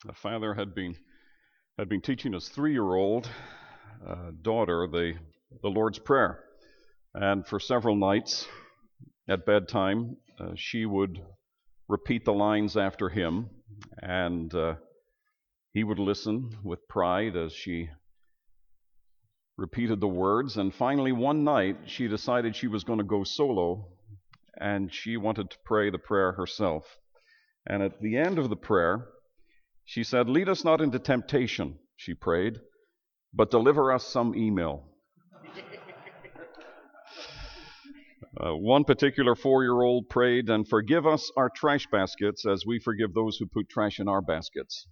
A father had been teaching his 3-year-old daughter the Lord's Prayer, and for several nights at bedtime, she would repeat the lines after him, and he would listen with pride as she repeated the words. And finally, one night, she decided she was going to go solo, and she wanted to pray the prayer herself. And at the end of the prayer, she said, "Lead us not into temptation," she prayed, "but deliver us some email." One particular 4-year-old prayed, "And forgive us our trash baskets as we forgive those who put trash in our baskets."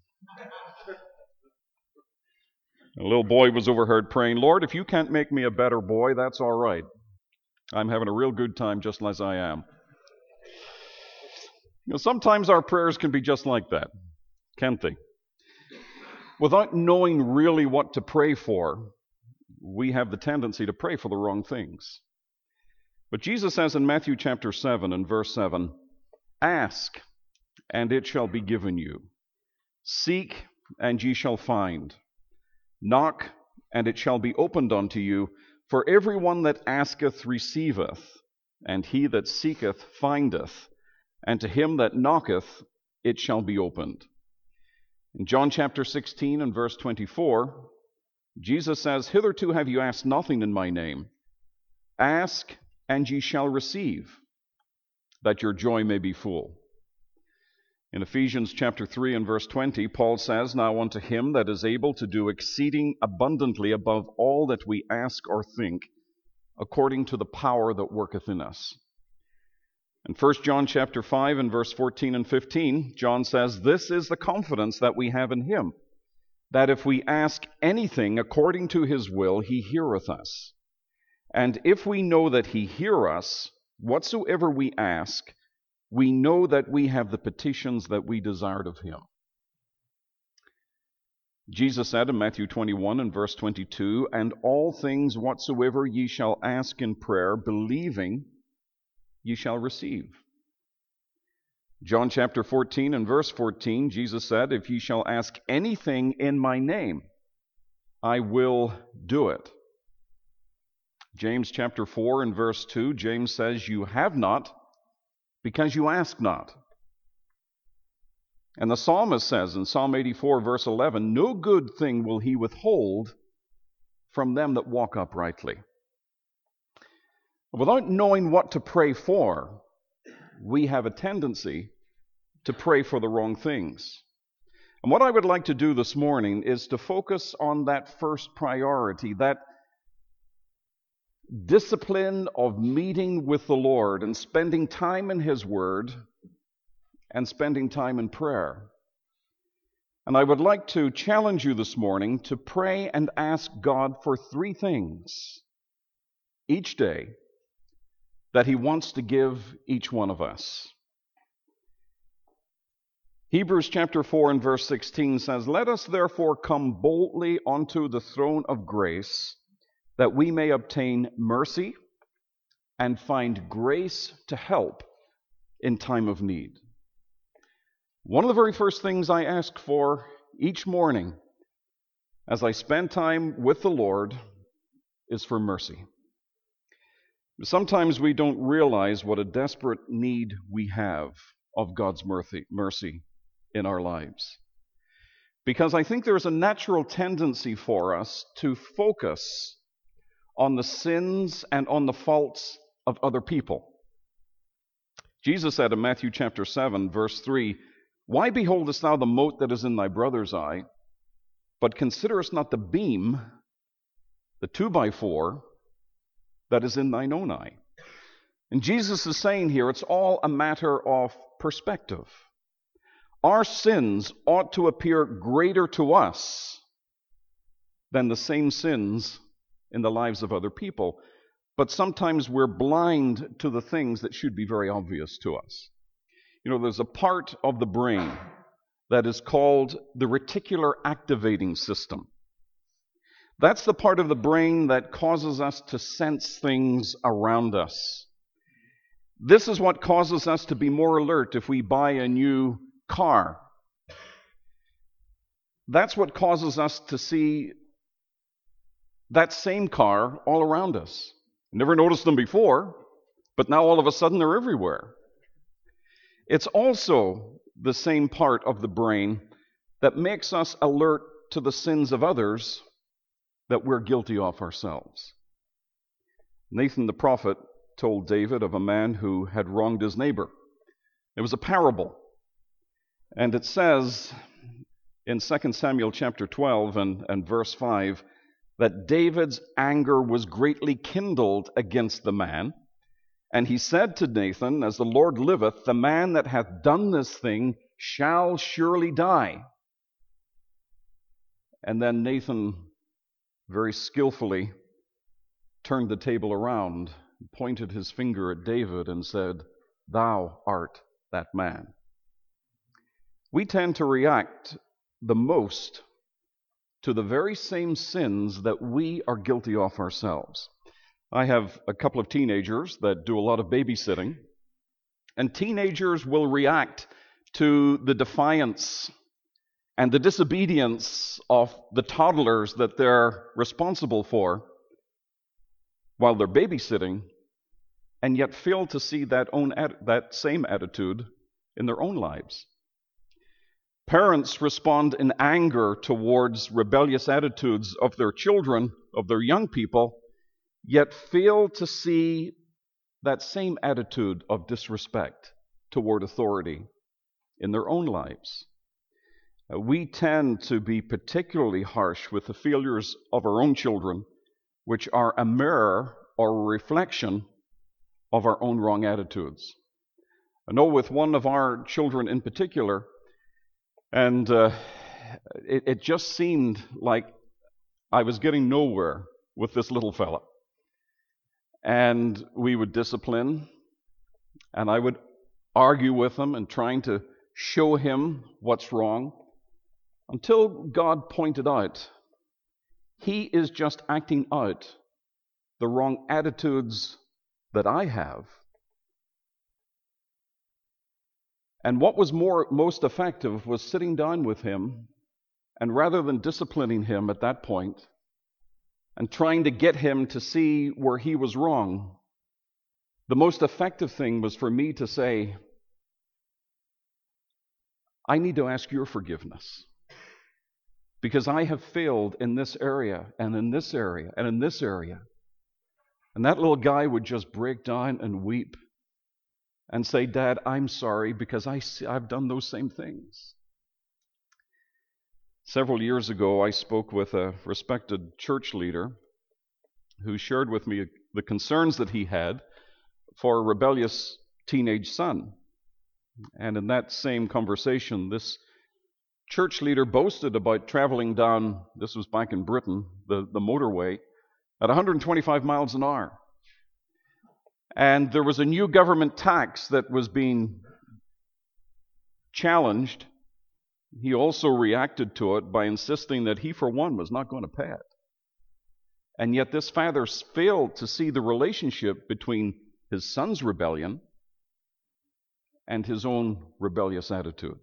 A little boy was overheard praying, "Lord, if you can't make me a better boy, that's all right. I'm having a real good time just as I am." Sometimes our prayers can be just like that, can't they? Without knowing really what to pray for, we have the tendency to pray for the wrong things. But Jesus says in Matthew chapter 7 and verse 7, "Ask, and it shall be given you. Seek, and ye shall find. Knock, and it shall be opened unto you. For everyone that asketh receiveth, and he that seeketh findeth, and to him that knocketh it shall be opened." In John chapter 16 and verse 24, Jesus says, "Hitherto have you asked nothing in my name. Ask, and ye shall receive, that your joy may be full." In Ephesians chapter 3 and verse 20, Paul says, "Now unto him that is able to do exceeding abundantly above all that we ask or think, according to the power that worketh in us." In 1 John chapter 5 and verse 14 and 15, John says, "This is the confidence that we have in him, that if we ask anything according to his will, he heareth us. And if we know that he hear us, whatsoever we ask, we know that we have the petitions that we desired of him." Jesus said in Matthew 21 and verse 22, "And all things whatsoever ye shall ask in prayer, believing, ye shall receive." John chapter 14 and verse 14, Jesus said, "If ye shall ask anything in my name, I will do it." James chapter 4 and verse 2, James says, "You have not because you ask not." And the psalmist says in Psalm 84 verse 11, "No good thing will he withhold from them that walk uprightly." Without knowing what to pray for, we have a tendency to pray for the wrong things. And what I would like to do this morning is to focus on that first priority, that discipline of meeting with the Lord and spending time in his word and spending time in prayer. And I would like to challenge you this morning to pray and ask God for 3 things each day that he wants to give each one of us. Hebrews chapter 4 and verse 16 says, "Let us therefore come boldly unto the throne of grace, that we may obtain mercy and find grace to help in time of need." One of the very first things I ask for each morning as I spend time with the Lord is for mercy. Sometimes we don't realize what a desperate need we have of God's mercy in our lives. Because I think there's a natural tendency for us to focus on the sins and on the faults of other people. Jesus said in Matthew chapter 7, verse 3, "Why beholdest thou the mote that is in thy brother's eye, but considerest not the beam, the 2x4, that is in thine own eye?" And Jesus is saying here, it's all a matter of perspective. Our sins ought to appear greater to us than the same sins in the lives of other people. But sometimes we're blind to the things that should be very obvious to us. There's a part of the brain that is called the reticular activating system. That's the part of the brain that causes us to sense things around us. This is what causes us to be more alert if we buy a new car. that's what causes us to see that same car all around us. Never noticed them before, but now all of a sudden they're everywhere. It's also the same part of the brain that makes us alert to the sins of others that we're guilty of ourselves. Nathan the prophet told David of a man who had wronged his neighbor. It was a parable. And it says in 2 Samuel chapter 12 and verse 5 that David's anger was greatly kindled against the man. And he said to Nathan, "As the Lord liveth, the man that hath done this thing shall surely die." And then Nathan very skillfully turned the table around, pointed his finger at David and said, "Thou art that man." We tend to react the most to the very same sins that we are guilty of ourselves. I have a couple of teenagers that do a lot of babysitting, and teenagers will react to the defiance and the disobedience of the toddlers that they're responsible for while they're babysitting, and yet fail to see that same attitude in their own lives. Parents respond in anger towards rebellious attitudes of their children, of their young people, yet fail to see that same attitude of disrespect toward authority in their own lives. We tend to be particularly harsh with the failures of our own children, which are a mirror or a reflection of our own wrong attitudes. I know with one of our children in particular, and it just seemed like I was getting nowhere with this little fella. And we would discipline, and I would argue with him and trying to show him what's wrong, until God pointed out, he is just acting out the wrong attitudes that I have. And what was most effective was sitting down with him, and rather than disciplining him at that point and trying to get him to see where he was wrong, the most effective thing was for me to say, "I need to ask your forgiveness, because I have failed in this area and in this area and in this area." And that little guy would just break down and weep and say, "Dad, I'm sorry because I've done those same things." Several years ago, I spoke with a respected church leader who shared with me the concerns that he had for a rebellious teenage son. And in that same conversation, this church leader boasted about traveling down, this was back in Britain, the motorway, at 125 miles an hour. And there was a new government tax that was being challenged. He also reacted to it by insisting that he, for one, was not going to pay it. And yet this father failed to see the relationship between his son's rebellion and his own rebellious attitude.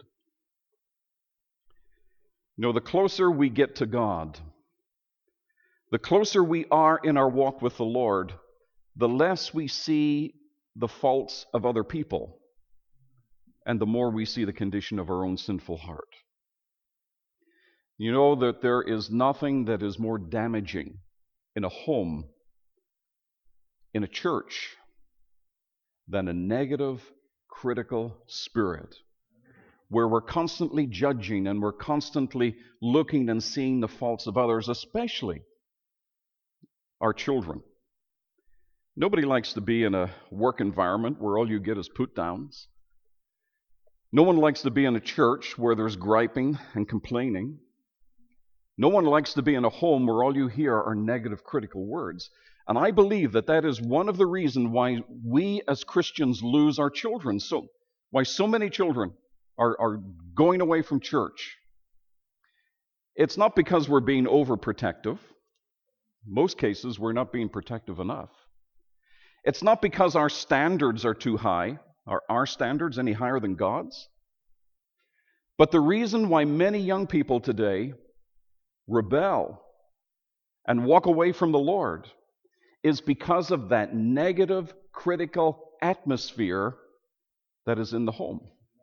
You know, the closer we get to God, the closer we are in our walk with the Lord, the less we see the faults of other people, and the more we see the condition of our own sinful heart. You know that there is nothing that is more damaging in a home, in a church, than a negative, critical spirit, where we're constantly judging and we're constantly looking and seeing the faults of others, especially our children. Nobody likes to be in a work environment where all you get is put-downs. No one likes to be in a church where there's griping and complaining. No one likes to be in a home where all you hear are negative, critical words. And I believe that that is one of the reasons why we as Christians lose our children. So, why so many children are going away from church. It's not because we're being overprotective. Most cases, we're not being protective enough. It's not because our standards are too high. Are our standards any higher than God's? But the reason why many young people today rebel and walk away from the Lord is because of that negative, critical atmosphere that is in the home.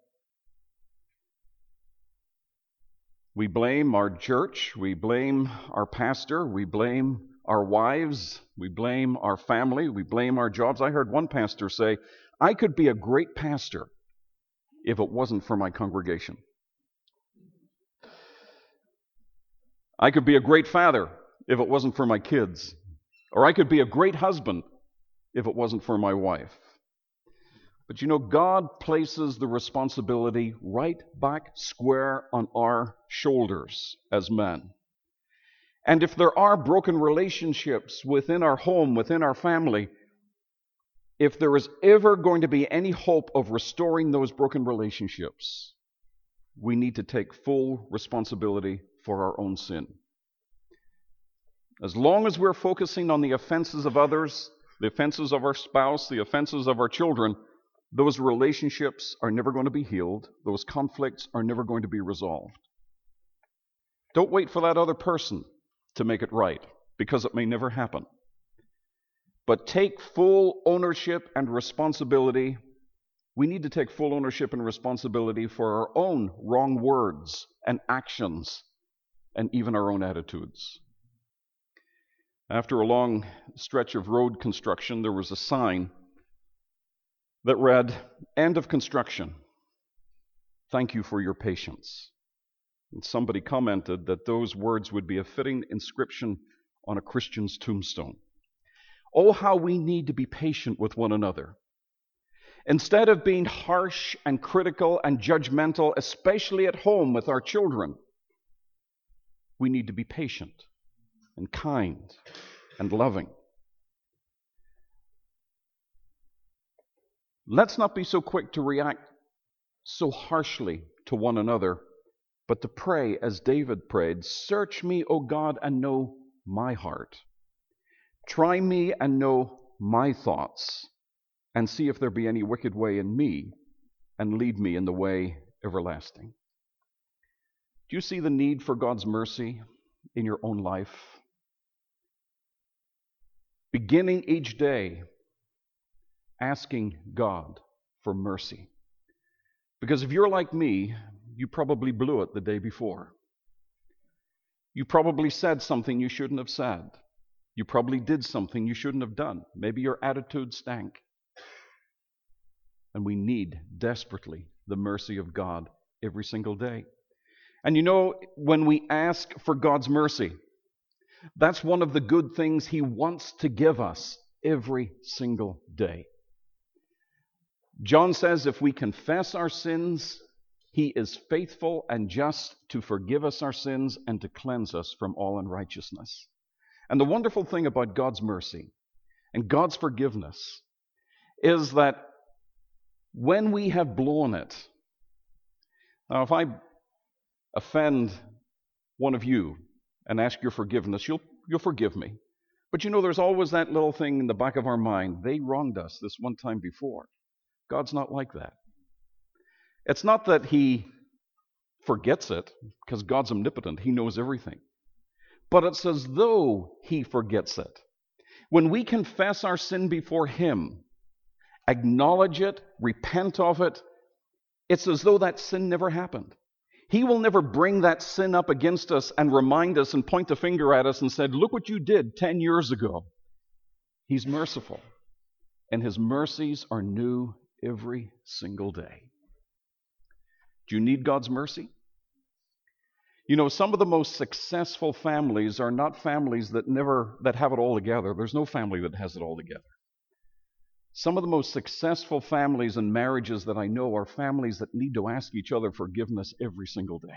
We blame our church, we blame our pastor, we blame our wives, we blame our family, we blame our jobs. I heard one pastor say, I could be a great pastor if it wasn't for my congregation. I could be a great father if it wasn't for my kids. Or I could be a great husband if it wasn't for my wife. But you know, God places the responsibility right back square on our shoulders as men. And if there are broken relationships within our home, within our family, if there is ever going to be any hope of restoring those broken relationships, we need to take full responsibility for our own sin. As long as we're focusing on the offenses of others, the offenses of our spouse, the offenses of our children, those relationships are never going to be healed. Those conflicts are never going to be resolved. Don't wait for that other person to make it right, because it may never happen. But take full ownership and responsibility. We need to take full ownership and responsibility for our own wrong words and actions and even our own attitudes. After a long stretch of road construction, there was a sign that read, "End of construction. Thank you for your patience." And somebody commented that those words would be a fitting inscription on a Christian's tombstone. Oh, how we need to be patient with one another. Instead of being harsh and critical and judgmental, especially at home with our children, we need to be patient and kind and loving. Let's not be so quick to react so harshly to one another, but to pray as David prayed, "Search me, O God, and know my heart. Try me and know my thoughts, and see if there be any wicked way in me, and lead me in the way everlasting." Do you see the need for God's mercy in your own life? Beginning each day asking God for mercy. Because if you're like me, you probably blew it the day before. You probably said something you shouldn't have said. You probably did something you shouldn't have done. Maybe your attitude stank. And we need desperately the mercy of God every single day. And you know, when we ask for God's mercy, that's one of the good things He wants to give us every single day. John says if we confess our sins, He is faithful and just to forgive us our sins and to cleanse us from all unrighteousness. And the wonderful thing about God's mercy and God's forgiveness is that when we have blown it, now if I offend one of you and ask your forgiveness, you'll forgive me. But you know, there's always that little thing in the back of our mind. They wronged us this one time before. God's not like that. It's not that He forgets it, because God's omnipotent. He knows everything. But it's as though He forgets it. When we confess our sin before Him, acknowledge it, repent of it, it's as though that sin never happened. He will never bring that sin up against us and remind us and point the finger at us and say, "Look what you did 10 years ago." He's merciful, and His mercies are new every single day. Do you need God's mercy? You know, some of the most successful families are not families that have it all together. There's no family that has it all together. Some of the most successful families and marriages that I know are families that need to ask each other forgiveness every single day.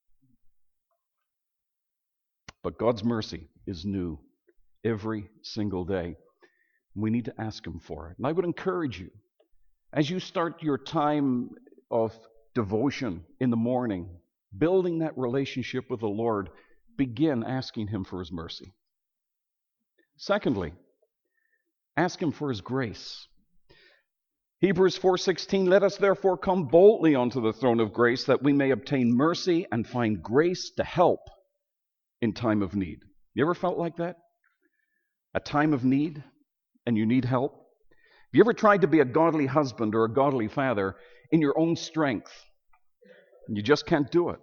But God's mercy is new every single day. We need to ask Him for it. And I would encourage you, as you start your time of devotion in the morning, building that relationship with the Lord, begin asking Him for His mercy. Secondly, ask Him for His grace. Hebrews 4:16, let us therefore come boldly unto the throne of grace that we may obtain mercy and find grace to help in time of need. You ever felt like that? A time of need and you need help? Have you ever tried to be a godly husband or a godly father in your own strength and you just can't do it?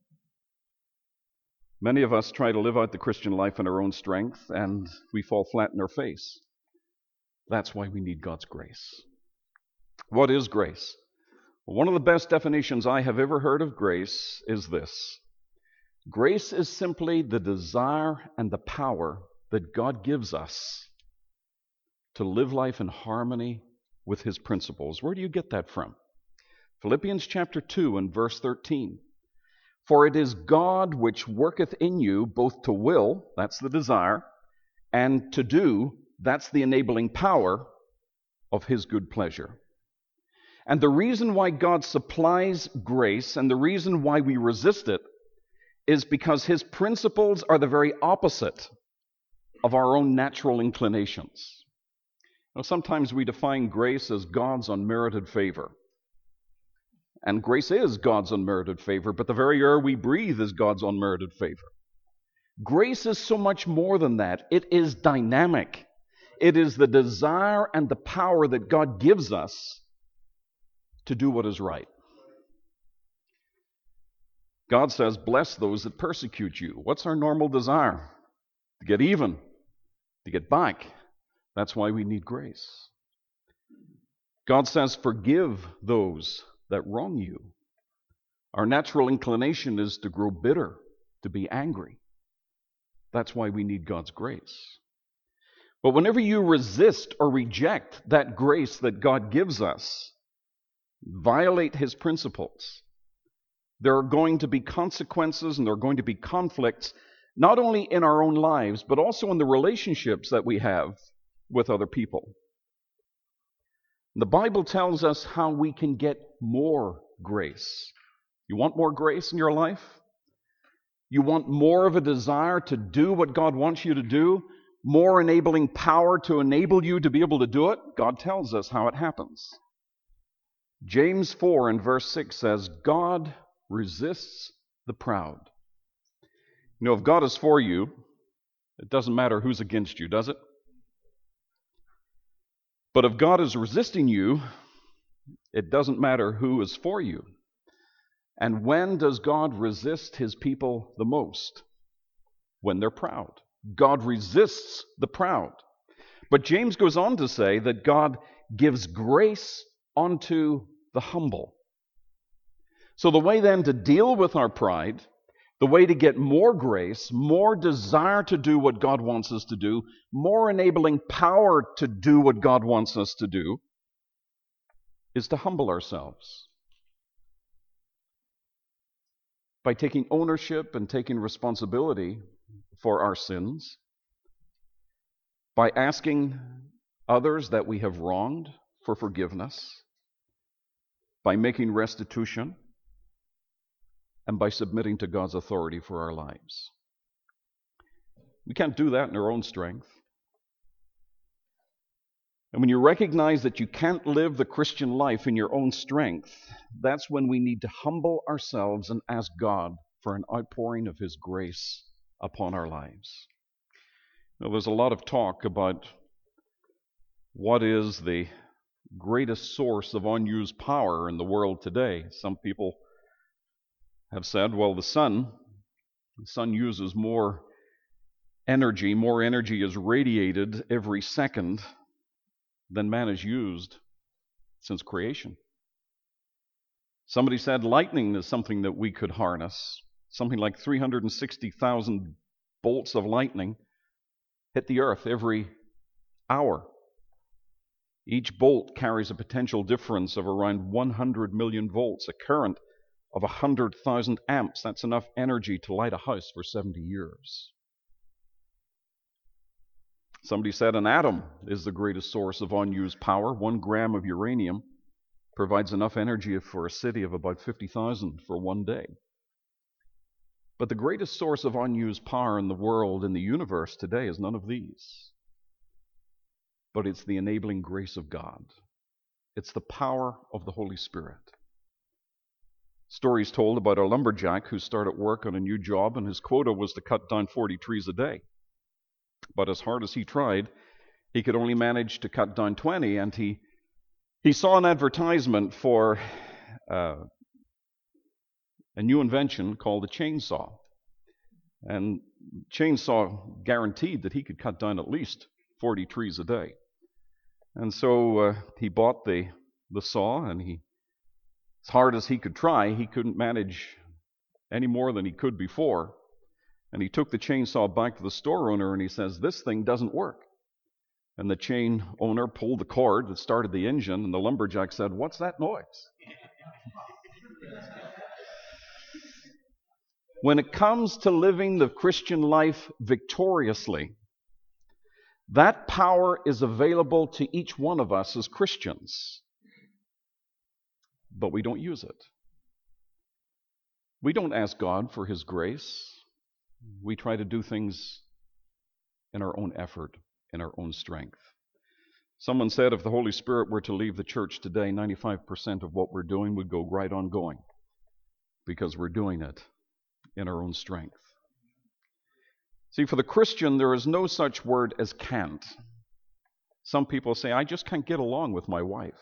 Many of us try to live out the Christian life in our own strength and we fall flat in our face. That's why we need God's grace. What is grace? Well, one of the best definitions I have ever heard of grace is this. Grace is simply the desire and the power that God gives us to live life in harmony with His principles. Where do you get that from? Philippians chapter 2 and verse 13. For it is God which worketh in you both to will, that's the desire, and to do, that's the enabling power of His good pleasure. And the reason why God supplies grace and the reason why we resist it is because His principles are the very opposite of our own natural inclinations. Now, sometimes we define grace as God's unmerited favor. And grace is God's unmerited favor, but the very air we breathe is God's unmerited favor. Grace is so much more than that. It is dynamic. It is the desire and the power that God gives us to do what is right. God says, bless those that persecute you. What's our normal desire? To get even, to get back. That's why we need grace. God says, forgive those that wrong you. Our natural inclination is to grow bitter, to be angry. That's why we need God's grace. But whenever you resist or reject that grace that God gives us, violate His principles, there are going to be consequences and there are going to be conflicts, not only in our own lives, but also in the relationships that we have with other people. The Bible tells us how we can get more grace. You want more grace in your life? You want more of a desire to do what God wants you to do? More enabling power to enable you to be able to do it? God tells us how it happens. James 4 and verse 6 says, God resists the proud. You know, if God is for you, it doesn't matter who's against you, does it? But if God is resisting you, it doesn't matter who is for you. And when does God resist His people the most? When they're proud. God resists the proud. But James goes on to say that God gives grace unto the humble. So the way then to deal with our pride, the way to get more grace, more desire to do what God wants us to do, more enabling power to do what God wants us to do, is to humble ourselves. By taking ownership and taking responsibility for our sins, by asking others that we have wronged for forgiveness, by making restitution, and by submitting to God's authority for our lives. We can't do that in our own strength. And when you recognize that you can't live the Christian life in your own strength, that's when we need to humble ourselves and ask God for an outpouring of His grace upon our lives. Now, there's a lot of talk about what is the greatest source of unused power in the world today. Some people have said, well, the sun uses more energy is radiated every second than man has used since creation. Somebody said lightning is something that we could harness. Something like 360,000 bolts of lightning hit the earth every hour. Each bolt carries a potential difference of around 100 million volts, a current of 100,000 amps. That's enough energy to light a house for 70 years. Somebody said an atom is the greatest source of unused power. 1 gram of uranium provides enough energy for a city of about 50,000 for one day. But the greatest source of unused power in the world, in the universe today, is none of these. But it's the enabling grace of God. It's the power of the Holy Spirit. Stories told about a lumberjack who started work on a new job, and his quota was to cut down 40 trees a day. But as hard as he tried, he could only manage to cut down 20, and he saw an advertisement for a new invention called a chainsaw. And chainsaw guaranteed that he could cut down at least 40 trees a day. And so he bought the saw, and as hard as he could try, he couldn't manage any more than he could before. And he took the chainsaw back to the store owner, and he says, "This thing doesn't work." And the chain owner pulled the cord that started the engine, and the lumberjack said, "What's that noise?" When it comes to living the Christian life victoriously, that power is available to each one of us as Christians. But we don't use it. We don't ask God for His grace. We try to do things in our own effort, in our own strength. Someone said if the Holy Spirit were to leave the church today, 95% of what we're doing would go right on going, because we're doing it in our own strength. See, for the Christian, there is no such word as can't. Some people say, "I just can't get along with my wife.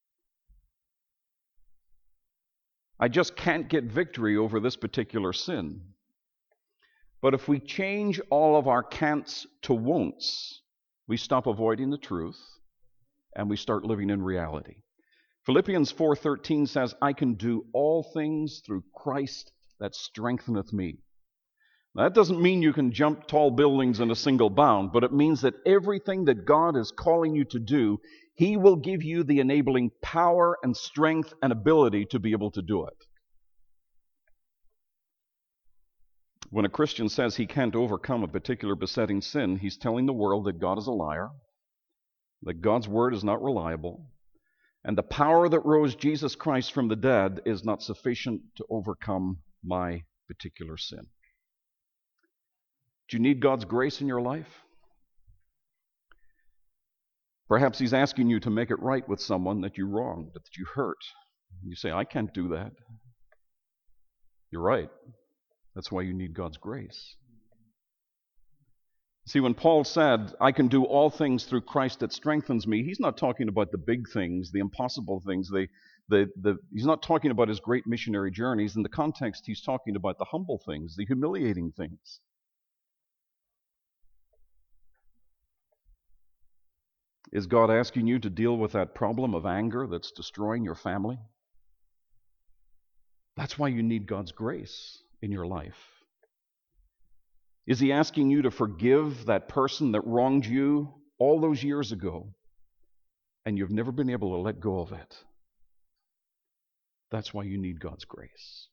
I just can't get victory over this particular sin." But if we change all of our can'ts to won'ts, we stop avoiding the truth and we start living in reality. Philippians 4:13 says, "I can do all things through Christ that strengtheneth me." Now, that doesn't mean you can jump tall buildings in a single bound, but it means that everything that God is calling you to do, He will give you the enabling power and strength and ability to be able to do it. When a Christian says he can't overcome a particular besetting sin, he's telling the world that God is a liar, that God's word is not reliable, and the power that rose Jesus Christ from the dead is not sufficient to overcome my particular sin. Do you need God's grace in your life? Perhaps He's asking you to make it right with someone that you wronged, that you hurt. You say, "I can't do that." You're right. That's why you need God's grace. See, when Paul said, "I can do all things through Christ that strengthens me," he's not talking about the big things, the impossible things. He's not talking about his great missionary journeys. In the context, he's talking about the humble things, the humiliating things. Is God asking you to deal with that problem of anger that's destroying your family? That's why you need God's grace in your life. Is He asking you to forgive that person that wronged you all those years ago, and you've never been able to let go of it? That's why you need God's grace.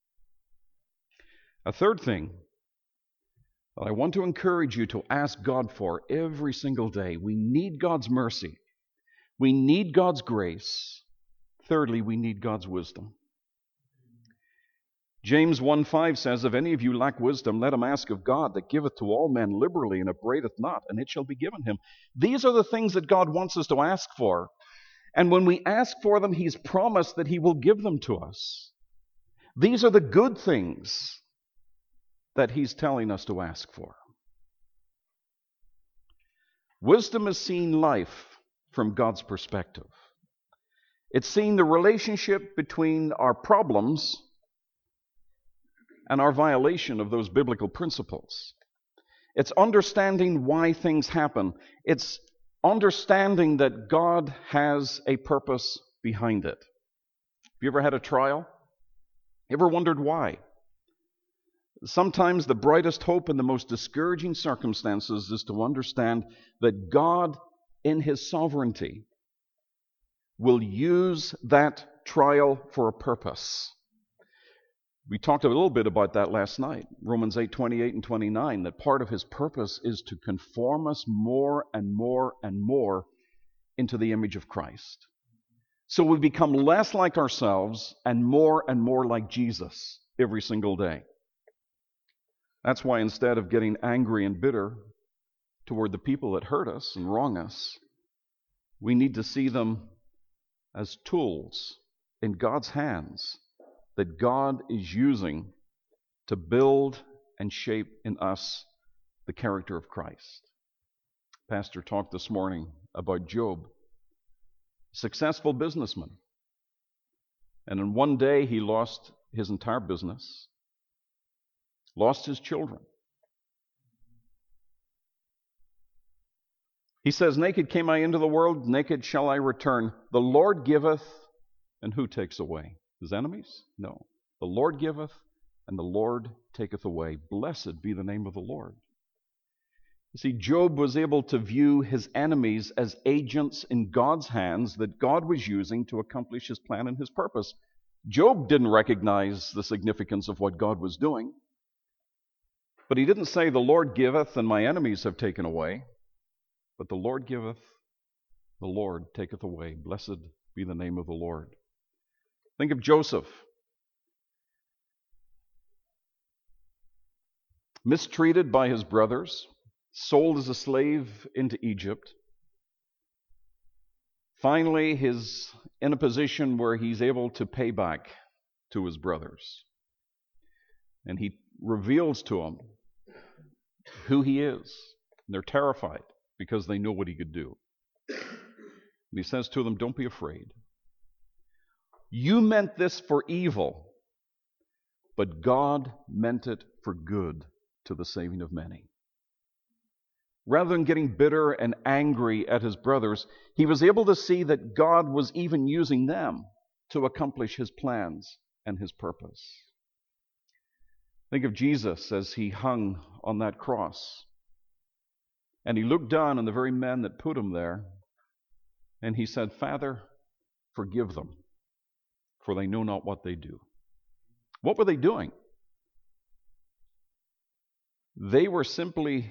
A third thing that I want to encourage you to ask God for every single day: we need God's mercy. We need God's grace. Thirdly, we need God's wisdom. James 1:5 says, "If any of you lack wisdom, let him ask of God, that giveth to all men liberally, and upbraideth not, and it shall be given him." These are the things that God wants us to ask for. And when we ask for them, He's promised that He will give them to us. These are the good things that He's telling us to ask for. Wisdom is seeing life from God's perspective. It's seeing the relationship between our problems and our violation of those biblical principles. It's understanding why things happen. It's understanding that God has a purpose behind it. Have you ever had a trial? Ever wondered why? Sometimes the brightest hope in the most discouraging circumstances is to understand that God, in His sovereignty, will use that trial for a purpose. We talked a little bit about that last night. Romans 8:28 and 29, that part of His purpose is to conform us more and more and more into the image of Christ. So we become less like ourselves and more like Jesus every single day. That's why instead of getting angry and bitter toward the people that hurt us and wrong us, we need to see them as tools in God's hands that God is using to build and shape in us the character of Christ. Pastor talked this morning about Job, successful businessman. And in one day he lost his entire business, lost his children. He says, "Naked came I into the world, naked shall I return. The Lord giveth, and who takes away? His enemies? No. The Lord giveth, and the Lord taketh away. Blessed be the name of the Lord." You see, Job was able to view his enemies as agents in God's hands that God was using to accomplish his plan and his purpose. Job didn't recognize the significance of what God was doing. But he didn't say, "The Lord giveth, and my enemies have taken away." But the Lord giveth, the Lord taketh away. Blessed be the name of the Lord. Think of Joseph. Mistreated by his brothers, sold as a slave into Egypt. Finally, he's in a position where he's able to pay back to his brothers. And he reveals to them who he is. And they're terrified because they know what he could do. And he says to them, "Don't be afraid. You meant this for evil, but God meant it for good to the saving of many." Rather than getting bitter and angry at his brothers, he was able to see that God was even using them to accomplish his plans and his purpose. Think of Jesus as he hung on that cross. And he looked down on the very men that put him there, and he said, "Father, forgive them, for they know not what they do." What were they doing? They were simply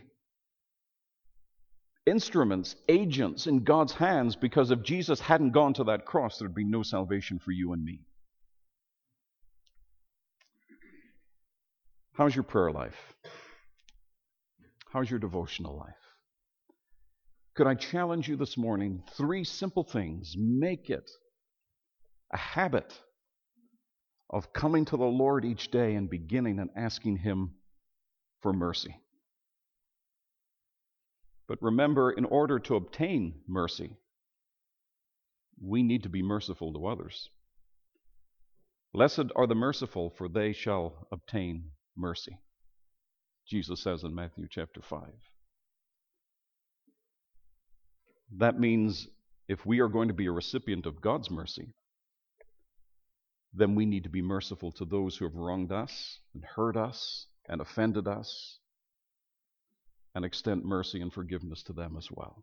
instruments, agents in God's hands, because if Jesus hadn't gone to that cross, there'd be no salvation for you and me. How's your prayer life? How's your devotional life? Could I challenge you this morning? 3 simple things. Make it a habit of coming to the Lord each day and beginning and asking Him for mercy. But remember, in order to obtain mercy, we need to be merciful to others. Blessed are the merciful, for they shall obtain mercy, Jesus says in Matthew chapter 5. That means if we are going to be a recipient of God's mercy, then we need to be merciful to those who have wronged us and hurt us and offended us, and extend mercy and forgiveness to them as well.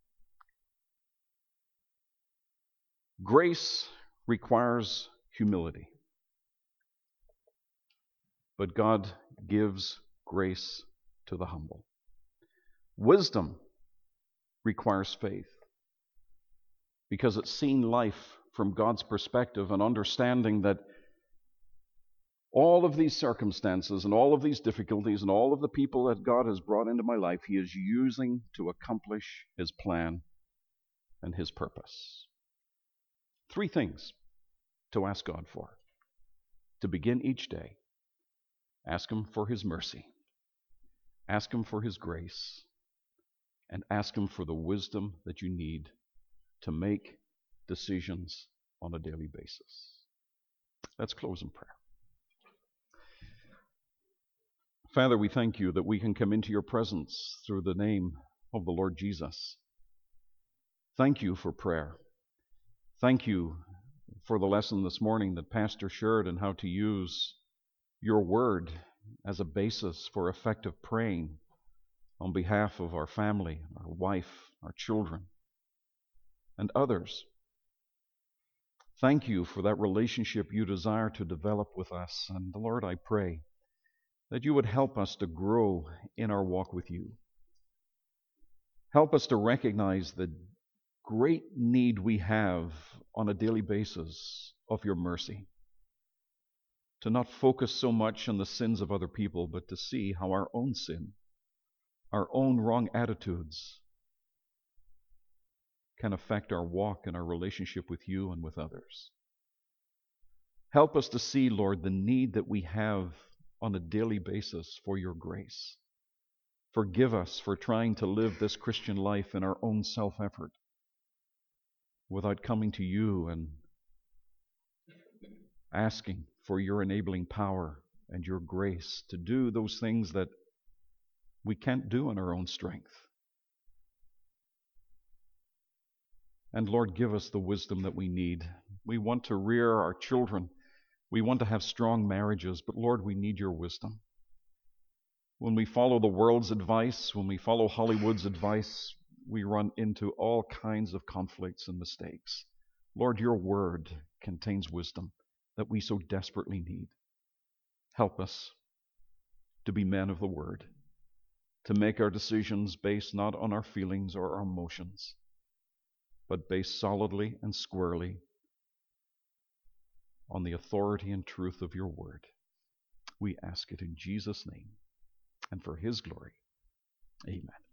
Grace requires humility, but God gives grace to the humble. Wisdom requires faith, because it's seeing life from God's perspective and understanding that all of these circumstances and all of these difficulties and all of the people that God has brought into my life, He is using to accomplish His plan and His purpose. 3 things to ask God for. To begin each day, ask Him for His mercy, ask Him for His grace, and ask Him for the wisdom that you need to make decisions on a daily basis. Let's close in prayer. Father, we thank you that we can come into your presence through the name of the Lord Jesus. Thank you for prayer. Thank you for the lesson this morning that Pastor shared and how to use your word as a basis for effective praying on behalf of our family, our wife, our children, and others. Thank you for that relationship you desire to develop with us. And Lord, I pray that you would help us to grow in our walk with you. Help us to recognize the great need we have on a daily basis of your mercy. To not focus so much on the sins of other people, but to see how our own sin, our own wrong attitudes, can affect our walk and our relationship with you and with others. Help us to see, Lord, the need that we have on a daily basis for your grace. Forgive us for trying to live this Christian life in our own self-effort without coming to you and asking for your enabling power and your grace to do those things that we can't do in our own strength. And Lord, give us the wisdom that we need. We want to rear our children. We want to have strong marriages, but Lord, we need your wisdom. When we follow the world's advice, when we follow Hollywood's advice, we run into all kinds of conflicts and mistakes. Lord, your word contains wisdom that we so desperately need. Help us to be men of the word, to make our decisions based not on our feelings or our emotions, but based solidly and squarely on the authority and truth of your word. We ask it in Jesus' name and for his glory. Amen.